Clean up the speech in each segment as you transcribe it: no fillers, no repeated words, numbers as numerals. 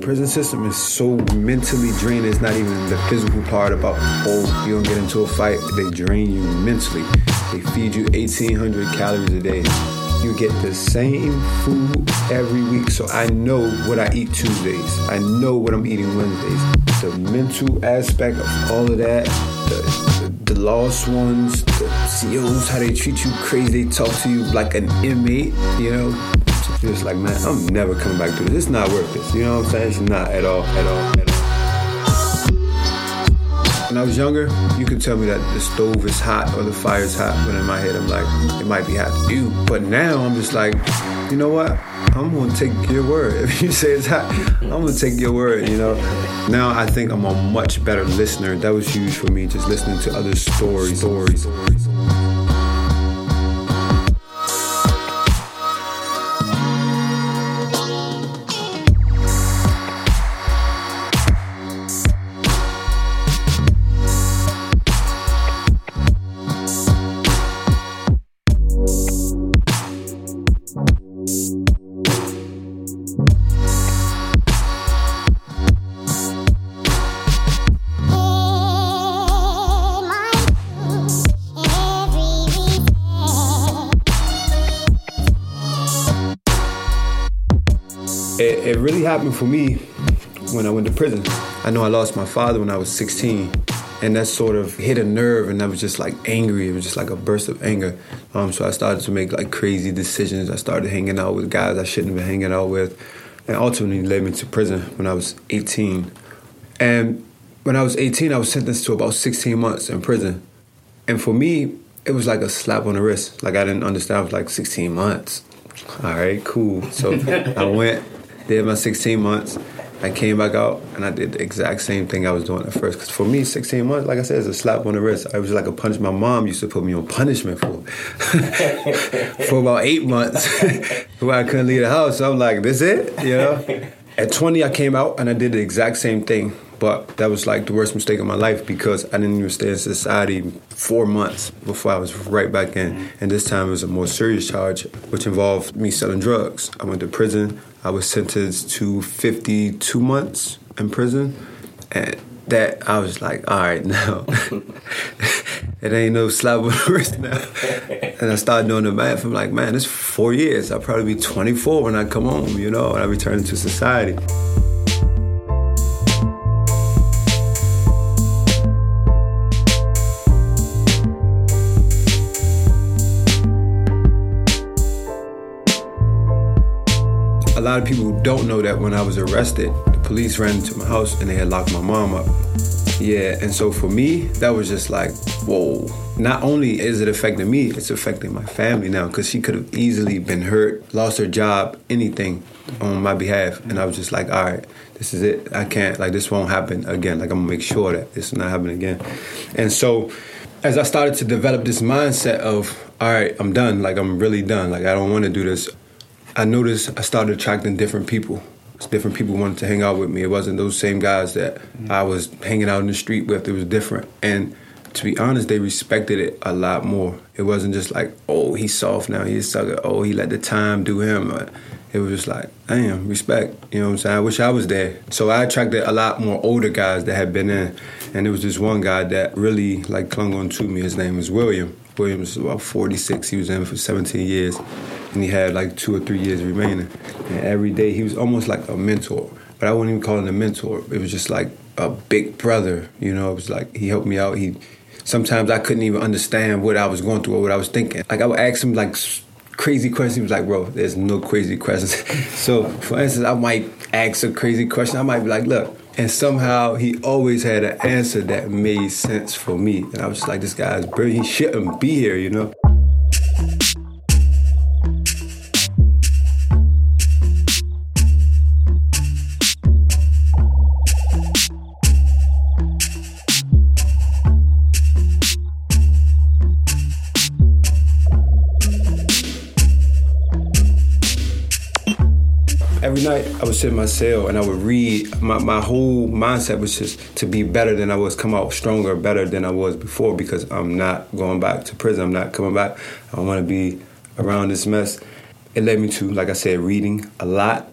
prison system is so mentally draining. It's not even the physical part about, oh, you don't get into a fight. They drain you mentally. They feed you 1,800 calories a day. You get the same food every week. So I know what I eat Tuesdays. I know what I'm eating Wednesdays. The mental aspect of all of that, the lost ones, the COs, how they treat you crazy. They talk to you like an inmate, you know. Just like, man, I'm never coming back to this. It's not worth this. You know what I'm saying? It's not at all. When I was younger, you could tell me that the stove is hot or the fire is hot, but in my head, I'm like, it might be hot to you. But now I'm just like, you know what? I'm going to take your word. If you say it's hot, I'm going to take your word, you know? Now I think I'm a much better listener. That was huge for me, just listening to other stories. It really happened for me when I went to prison. I know I lost my father when I was 16, and that sort of hit a nerve, and I was just like angry. It was just like a burst of anger. So I started to make like crazy decisions. I started hanging out with guys I shouldn't have been hanging out with, and ultimately led me to prison when I was 18. And when I was 18, I was sentenced to about 16 months in prison. And for me, it was like a slap on the wrist. Like I didn't understand. I was like, 16 months. All right, cool. So I went, did my 16 months. I came back out, and I did the exact same thing I was doing at first. Because for me, 16 months, like I said, is a slap on the wrist. I was like a punch my mom used to put me on punishment for. For about 8 months, where I couldn't leave the house. So I'm like, this it? You know? At 20, I came out, and I did the exact same thing. But that was like the worst mistake of my life because I didn't even stay in society 4 months before I was right back in. And this time it was a more serious charge, which involved me selling drugs. I went to prison. I was sentenced to 52 months in prison. And that, I was like, all right, now. It ain't no slap on the wrist now. And I started doing the math. I'm like, man, it's 4 years. I'll probably be 24 when I come home, you know, and I return to society. A lot of people don't know that when I was arrested, the police ran into my house and they had locked my mom up. Yeah, and so for me, that was just like, whoa. Not only is it affecting me, it's affecting my family now because she could have easily been hurt, lost her job, anything on my behalf. And I was just like, all right, this is it. I can't, like, this won't happen again. Like, I'm going to make sure that this will not happen again. And so as I started to develop this mindset of, all right, I'm done. Like, I'm really done. Like, I don't want to do this. I noticed I started attracting different people. Different people wanted to hang out with me. It wasn't those same guys that I was hanging out in the street with. It was different. And to be honest, they respected it a lot more. It wasn't just like, oh, he's soft now, he's a sucker. Oh, he let the time do him. It was just like, damn, respect. You know what I'm saying? I wish I was there. So I attracted a lot more older guys that had been in. And there was this one guy that really like clung on to me. His name was William. William was about 46. He was in for 17 years. And he had like 2 or 3 years remaining. And every day he was almost like a mentor. But I wouldn't even call him a mentor. It was just like a big brother. You know, it was like he helped me out. Sometimes I couldn't even understand what I was going through or what I was thinking. Like I would ask him like crazy questions. He was like, bro, there's no crazy questions. So for instance, I might ask a crazy question. I might be like, look. And somehow he always had an answer that made sense for me. And I was just like, this guy is brilliant. He shouldn't be here, you know? Every night I would sit in my cell and I would read. My whole mindset was just to be better than I was, come out stronger, better than I was before because I'm not going back to prison. I'm not coming back. I don't want to be around this mess. It led me to, like I said, reading a lot.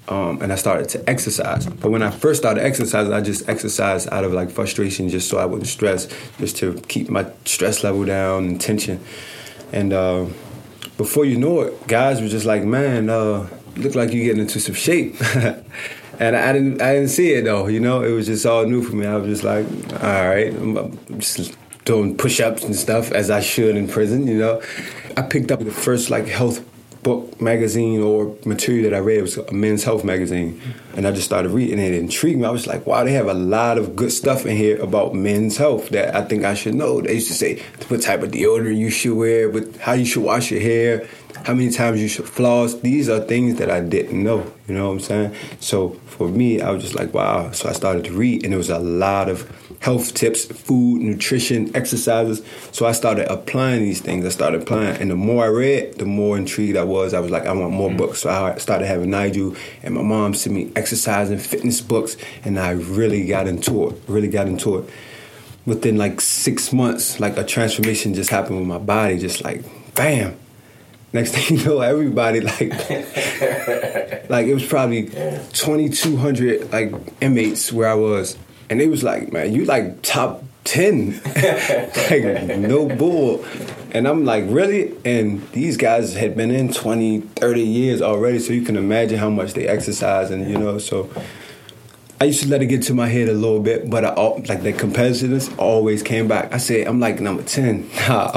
and I started to exercise. But when I first started exercising, I just exercised out of like frustration, just so I wouldn't stress, just to keep my stress level down and tension. And before you know it, guys were just like, man, you look like you're getting into some shape. And I didn't see it though, you know. It was just all new for me. I was just like, all right, I'm just doing push-ups and stuff as I should in prison, you know. I picked up the first like health book, magazine, or material that I read. It was a Men's Health magazine. And I just started reading it. It intrigued me. I was like, wow, they have a lot of good stuff in here about men's health that I think I should know. They used to say what type of deodorant you should wear, how you should wash your hair, how many times you should floss. These are things that I didn't know, you know what I'm saying? So for me, I was just like, wow. So I started to read, and there was a lot of health tips, food, nutrition, exercises. So I started applying these things. I started applying. And the more I read, the more intrigued I was. I was like, I want more books. So I started having Nigel and my mom send me exercise and fitness books. And I really got into it. Within like 6 months, like a transformation just happened with my body. Just like, bam. Next thing you know, everybody like it was probably 2,200 like inmates where I was. And they was like, man, you like top 10. Like, no bull. And I'm like, really? And these guys had been in 20, 30 years already, so you can imagine how much they exercise. And, you know, so I used to let it get to my head a little bit, but like the competitiveness always came back. I said, I'm like number 10.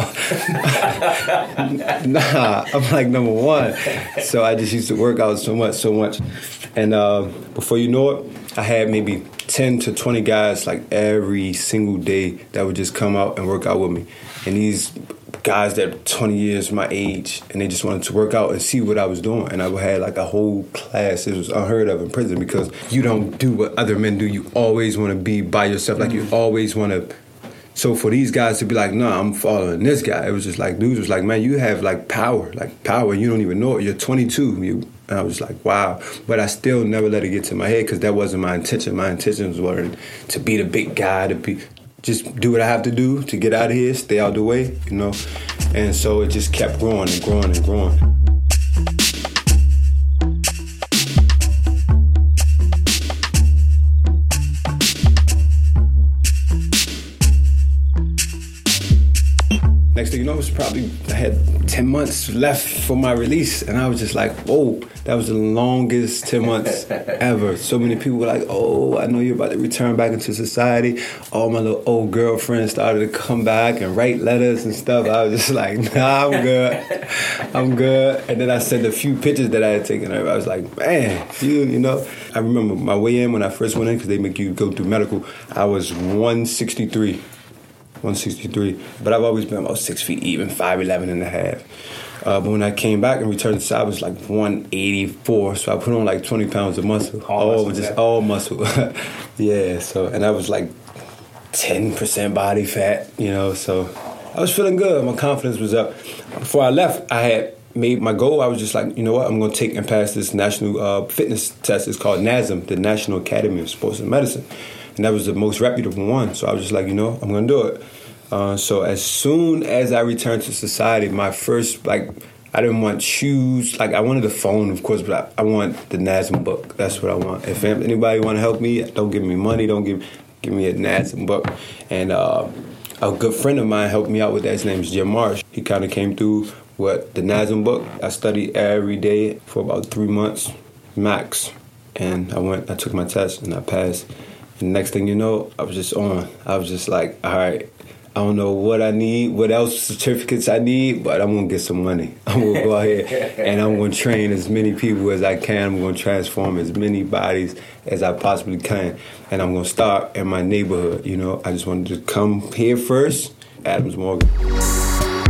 Nah, I'm like number 1. So I just used to work out so much. And before you know it, I had maybe 10 to 20 guys like every single day that would just come out and work out with me. And these guys that were 20 years my age, and they just wanted to work out and see what I was doing. And I had like a whole class. It was unheard of in prison because you don't do what other men do. You always want to be by yourself. Like you always want to. So for these guys to be like, no, I'm following this guy. It was just like, dudes was like, man, you have like power. You don't even know it. You're 22. And I was like, wow. But I still never let it get to my head because that wasn't my intention. My intentions were to be the big guy, just do what I have to do to get out of here, stay out the way, you know. And so it just kept growing and growing and growing. Next thing you know, I had 10 months left for my release. And I was just like, whoa, that was the longest 10 months ever. So many people were like, oh, I know you're about to return back into society. All my little old girlfriends started to come back and write letters and stuff. I was just like, nah, I'm good. And then I sent a few pictures that I had taken. I was like, man, you know. I remember my way in when I first went in, because they make you go through medical, I was 163. But I've always been about 6 feet even, 5'11" and a half. But when I came back and returned to I was like 184, so I put on like 20 pounds of muscle. All muscle. Yeah, so, and I was like 10% body fat, you know, so I was feeling good. My confidence was up. Before I left, I had made my goal. I was just like, you know what, I'm going to take and pass this national fitness test. It's called NASM, the National Academy of Sports and Medicine. And that was the most reputable one. So I was just like, you know, I'm going to do it. So as soon as I returned to society, my first, I didn't want shoes. I wanted a phone, of course, but I want the NASM book. That's what I want. If anybody want to help me, don't give me money. Don't give me a NASM book. And a good friend of mine helped me out with that. His name is Jim Marsh. He kind of came through with the NASM book. I studied every day for about 3 months, max. And I took my test, and I passed. And next thing you know, I was just on. I was just like, all right, I don't know what I need, what else certificates I need, but I'm going to get some money. I'm going to go out here and I'm going to train as many people as I can. I'm going to transform as many bodies as I possibly can. And I'm going to start in my neighborhood, you know. I just wanted to come here first, Adams Morgan.